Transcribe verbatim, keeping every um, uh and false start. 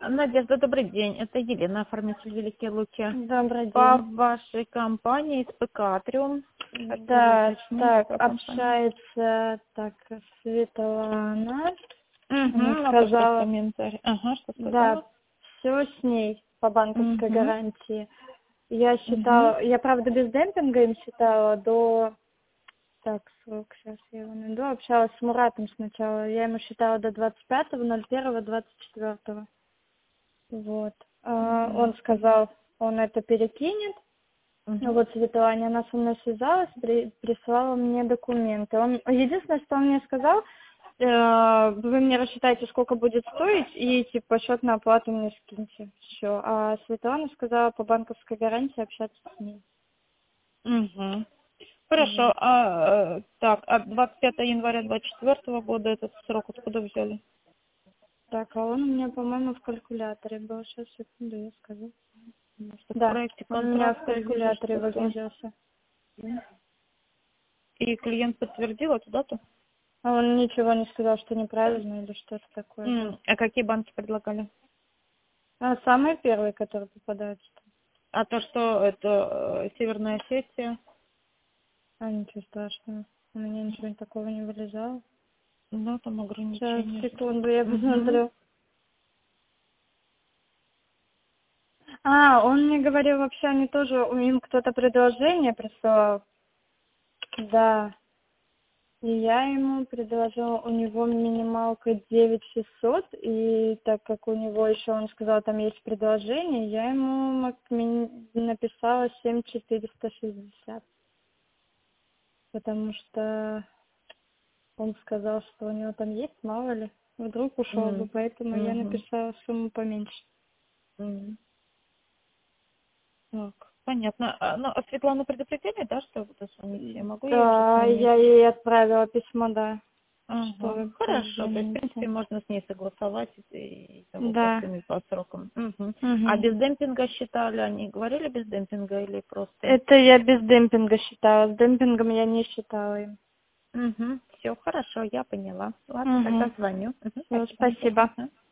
Надежда, добрый день. Это Елена, оформитель Великие Луки. Добрый По день. вашей компании из ПК Атриум. Да, так, по компании. общается так Светлана. Угу, Она напишите сказала, комментарий. Ага, что да, сказала? все с ней по банковской Угу. гарантии. Я Угу. считала, я правда без демпинга им считала до, так, срок, сейчас я его найду, общалась с Муратом сначала. Я ему считала до двадцать пятого ноль первого двадцать четвёртого. Вот. А, Угу. он сказал, он это перекинет. Ну Угу. вот Светлана, она со мной связалась, при, прислала мне документы. Он, единственное, что он мне сказал, э, вы мне рассчитаете, сколько будет стоить, и типа счет на оплату мне скиньте. Все. А Светлана сказала по банковской гарантии общаться с ней. Угу. Хорошо. Вот. А, э, так, а двадцать пятого января двадцать четвёртого года этот срок откуда взяли? Так, а он у меня, по-моему, в калькуляторе был. Сейчас, секунду, я скажу. Что в Да, проекте он у меня в контракта вижу калькуляторе что-то. выгрузился. И клиент подтвердил эту дату? А он ничего не сказал, что неправильно или что-то такое. М, А какие банки предлагали? А самый первый, который попадается. А то, что это э, Северная Осетия, А, ничего страшного. У меня ничего такого не вылезало. да, там Сейчас, ограничения. секунду, я Угу. посмотрю. А, он мне говорил, вообще они тоже, у им кто-то предложение присылал. Да. И я ему предложила, у него минималка девять шестьсот, и так как у него еще, он сказал, там есть предложение, я ему мак- ми- написала семь четыреста шестьдесят. Потому что он сказал, что у него там есть, мало ли, вдруг ушел бы, поэтому я Угу. написала сумму поменьше. Угу. Так, понятно. А, ну, а Светлану предупредили, да, что буду звонить? Я могу ей уже Да, звонить? я ей отправила письмо, да, что Ага, вы хорошо. То есть, в принципе, позвоните. можно с ней согласовать и, и того по Да. цене, по срокам. Угу. А Угу. без демпинга считали, они говорили без демпинга или просто? Это я без демпинга считала, с демпингом я не считала им. Угу. Все, хорошо, я поняла. Ладно, тогда Угу. звоню. Угу. Все, Спасибо, Надежда. спасибо. Ага.